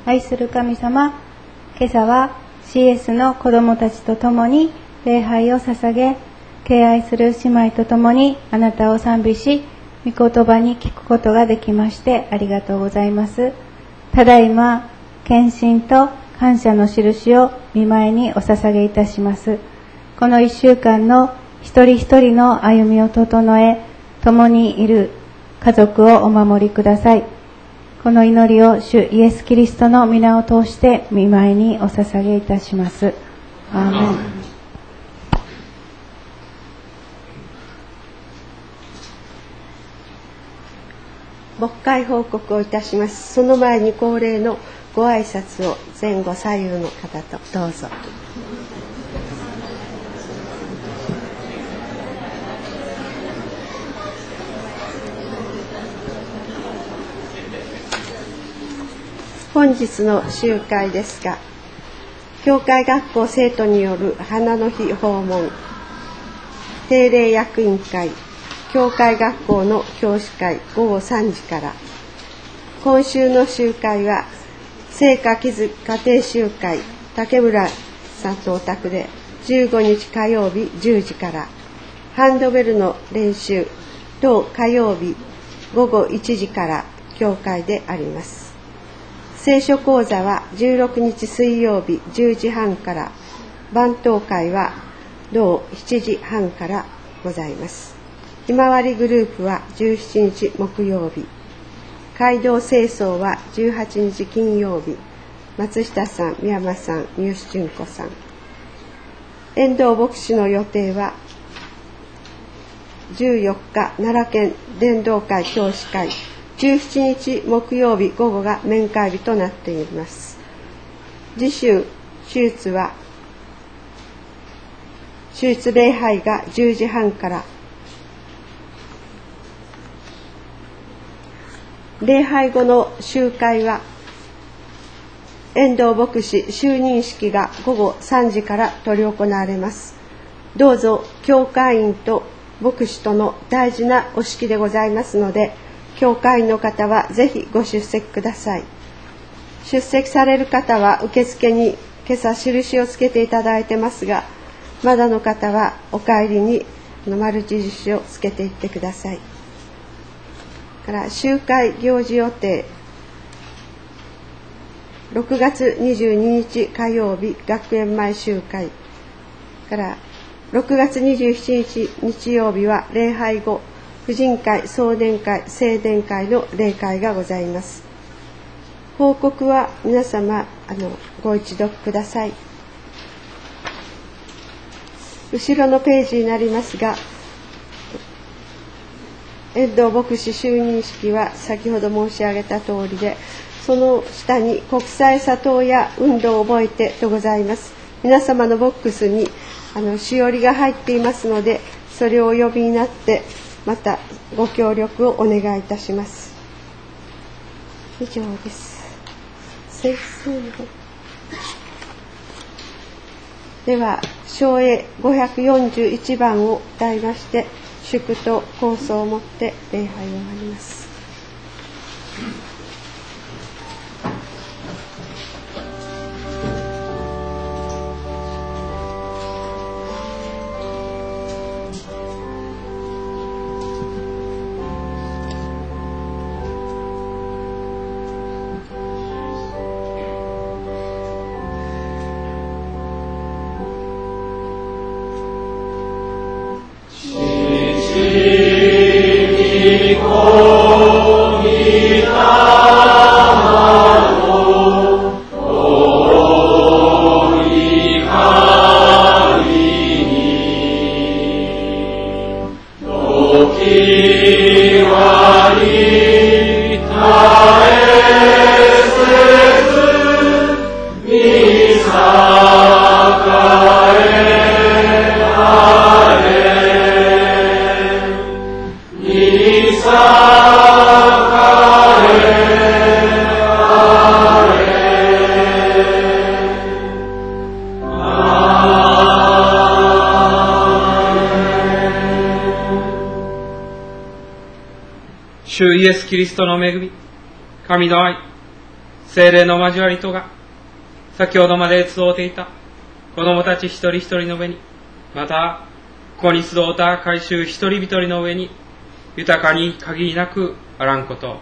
愛する神様、今朝は CS の子供たちと共に礼拝を捧げ、敬愛する姉妹と共にあなたを賛美し、御言葉に聞くことができましてありがとうございます。ただいま、献身と感謝の印を御前にお捧げいたします。この1週間の一人一人の歩みを整え、共にいる家族をお守りください。この祈りを主イエス・キリストの皆を通して御前にお捧げいたします。アーメン。 牧会報告をいたします。その前に恒例のご挨拶を前後左右の方とどうぞ。本日の集会ですが、教会学校生徒による花の日訪問、定例役員会、教会学校の教師会午後3時から、今週の集会は聖火木津家庭集会竹村さんとお宅で15日火曜日10時から、ハンドベルの練習当火曜日午後1時から教会であります。聖書講座は16日水曜日10時半から、晩祷会は同7時半からございます。ひまわりグループは17日木曜日、街道清掃は18日金曜日、松下さん、宮間さん、三好純子さん。遠藤牧師の予定は14日奈良県伝道会教師会、17日木曜日午後が面会日となっています。次週手術は手術礼拝が10時半から、礼拝後の集会は遠藤牧師就任式が午後3時から執り行われます。どうぞ教会員と牧師との大事なお式でございますので、教会員の方はぜひご出席ください。出席される方は受付に今朝印をつけていただいてますが、まだの方はお帰りに丸印をつけていってください。から集会行事予定、6月22日火曜日学園前集会から6月27日日曜日は礼拝後婦人会、総伝会、聖伝会の例会がございます。報告は皆様ご一読ください。後ろのページになりますが、遠藤牧師就任式は先ほど申し上げた通りで、その下に国際里親運動を覚えてとございます。皆様のボックスにしおりが入っていますので、それをお呼びになってまたご協力をお願いいたします。以上です。聖書のでは唱詠541番を歌いまして、祝と構想をもって礼拝を終わります。 主イエス・キリストの恵み、神の愛、 聖霊の交わりとが先ほどまで集うていた子供たち一人一人の上に、またここに集うた改宗一人一人の上に豊かに限りなくあらんことを。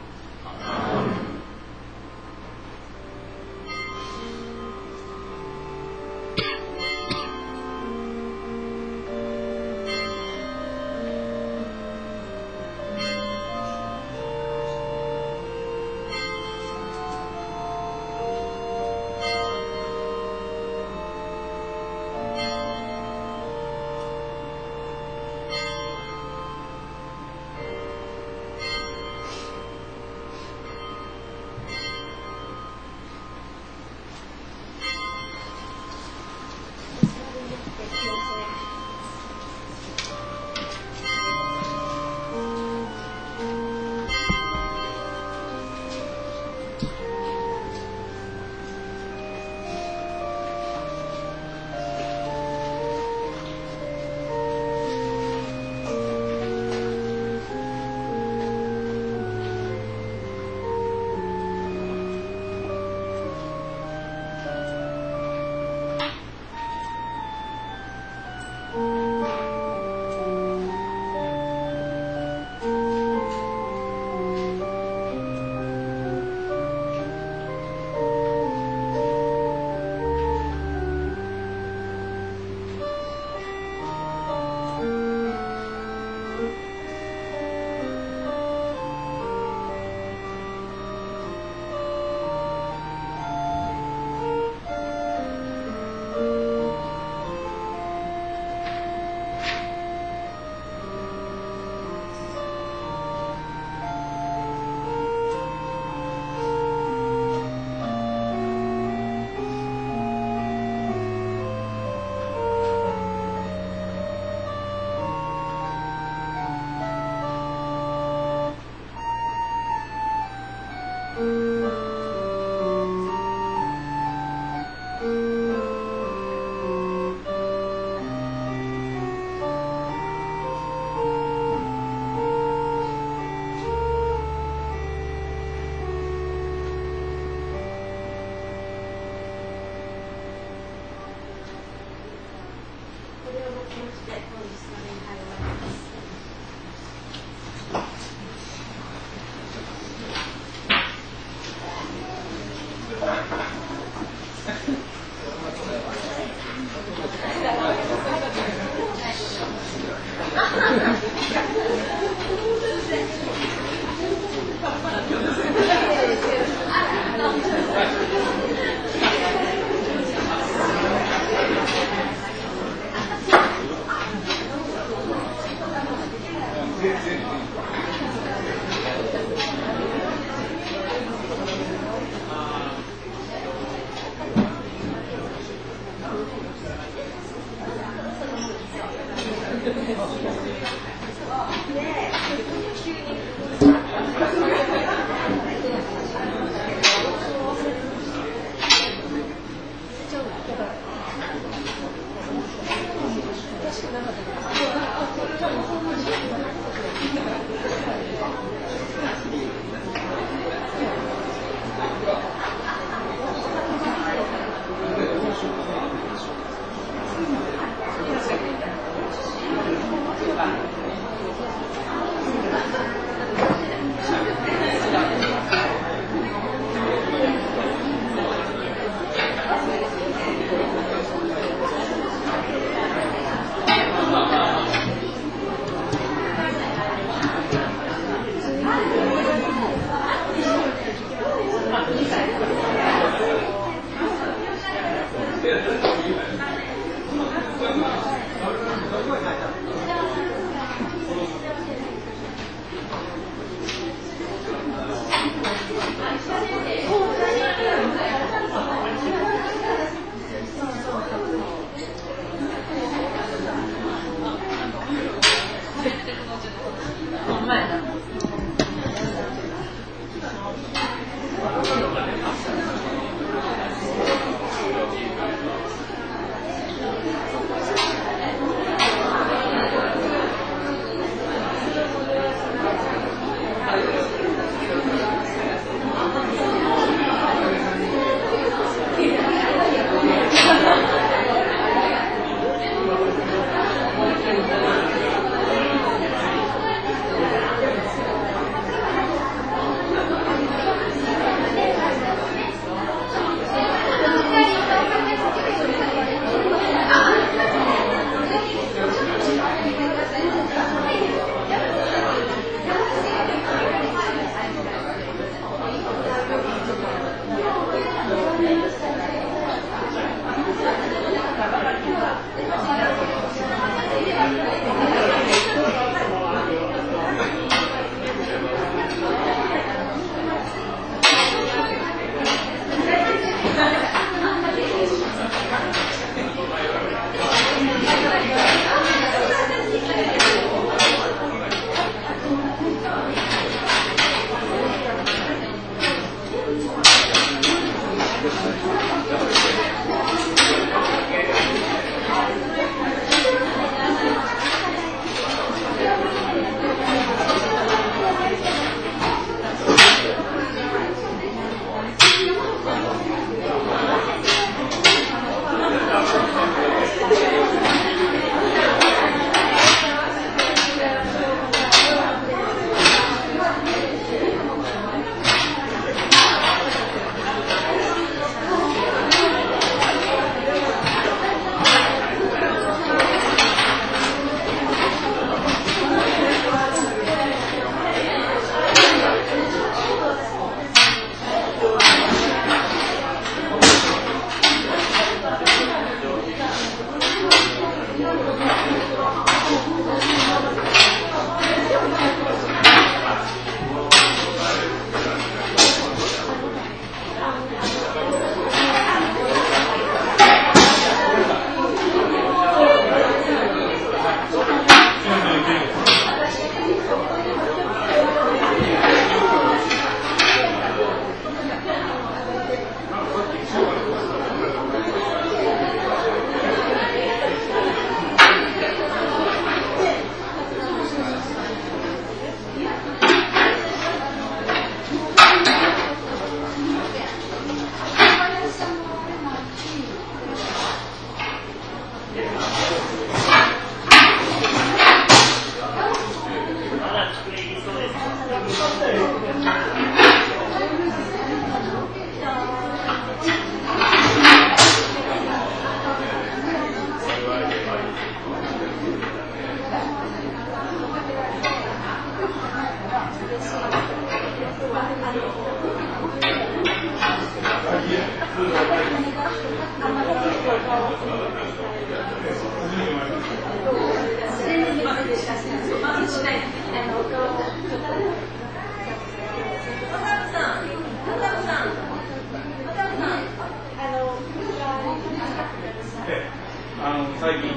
最近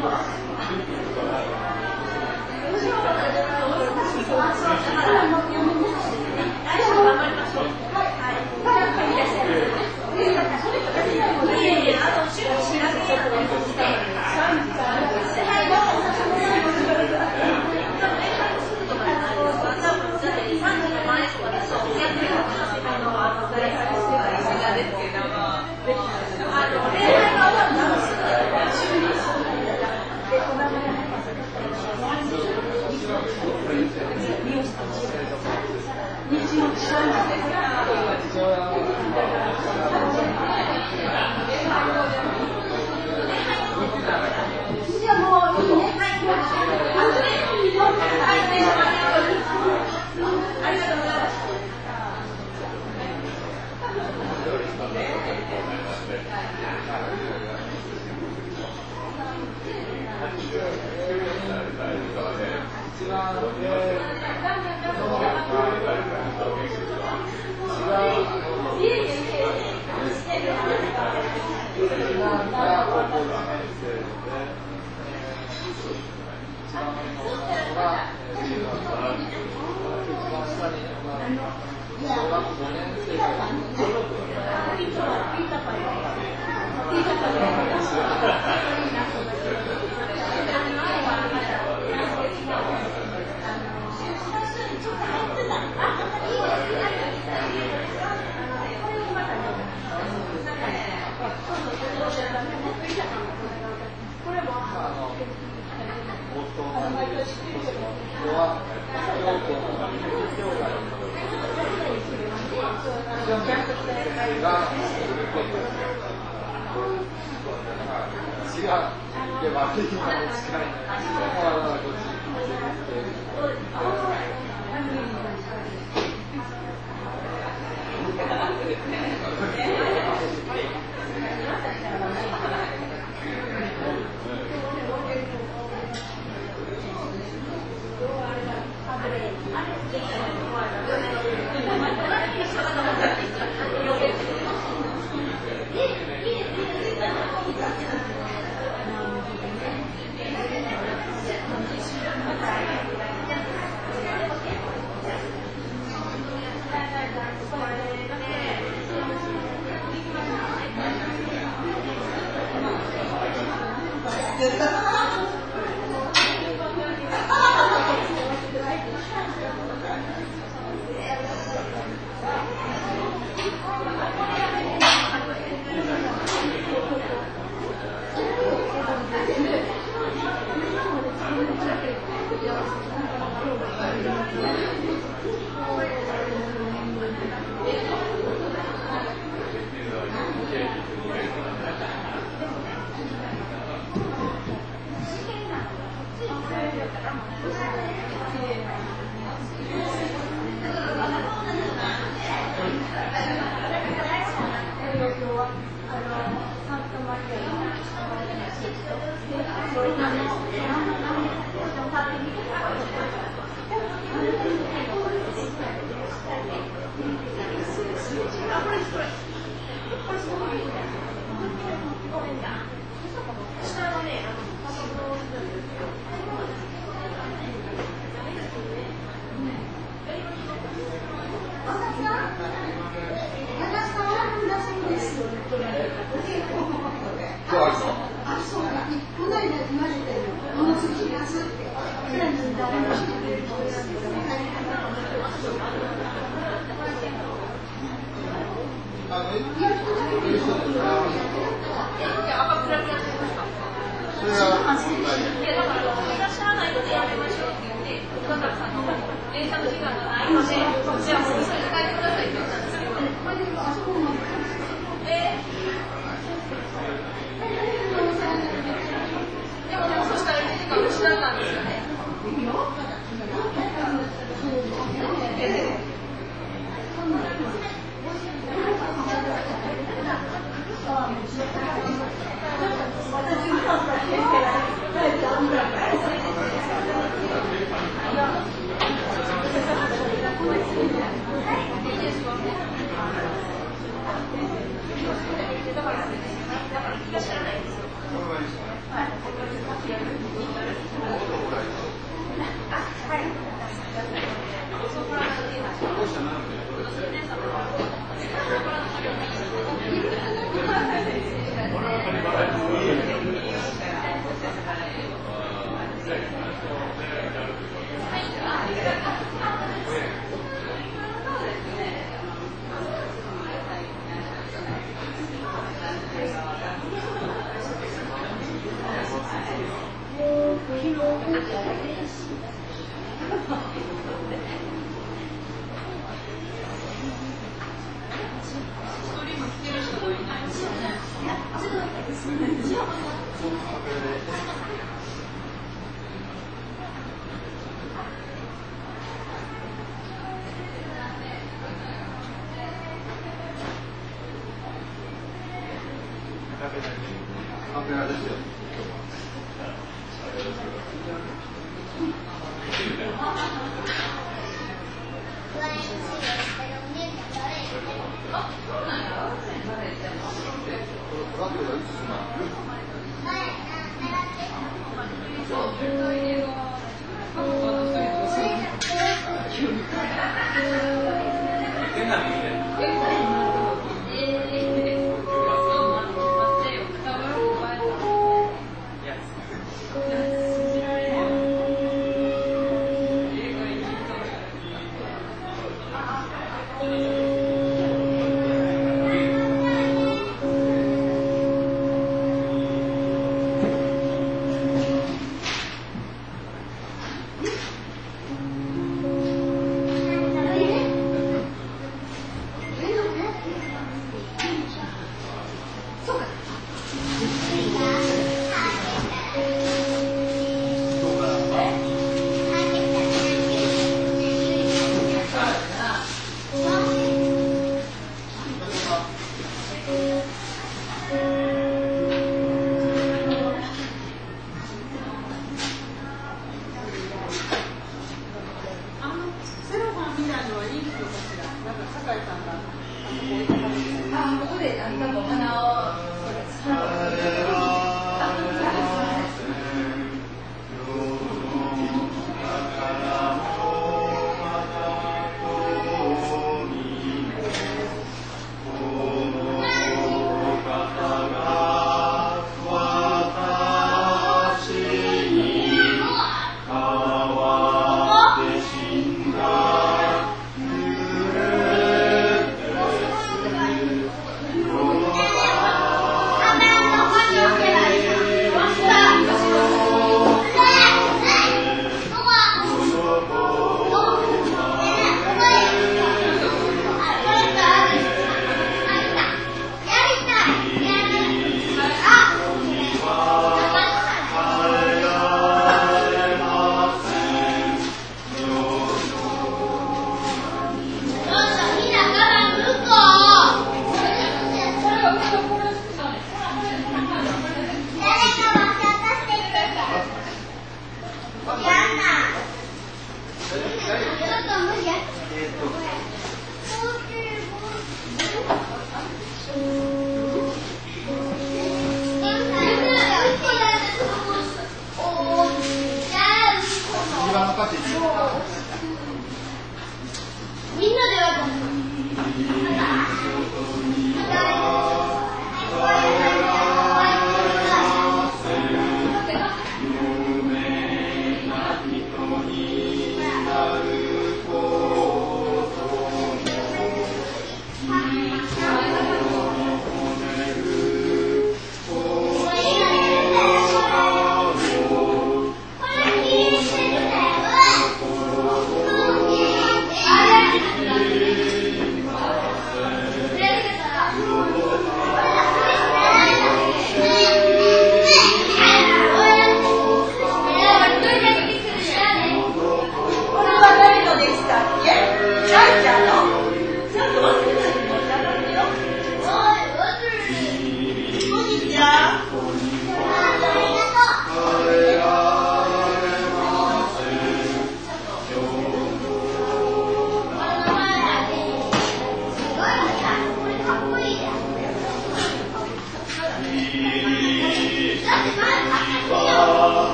「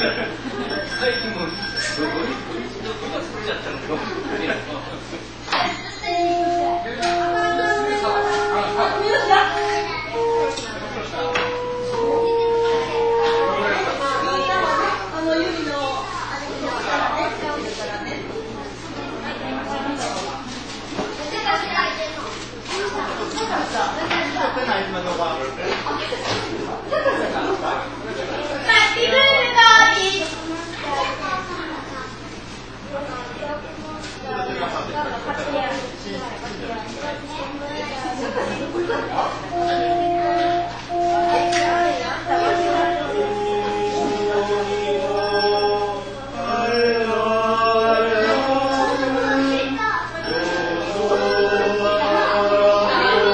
Gracias.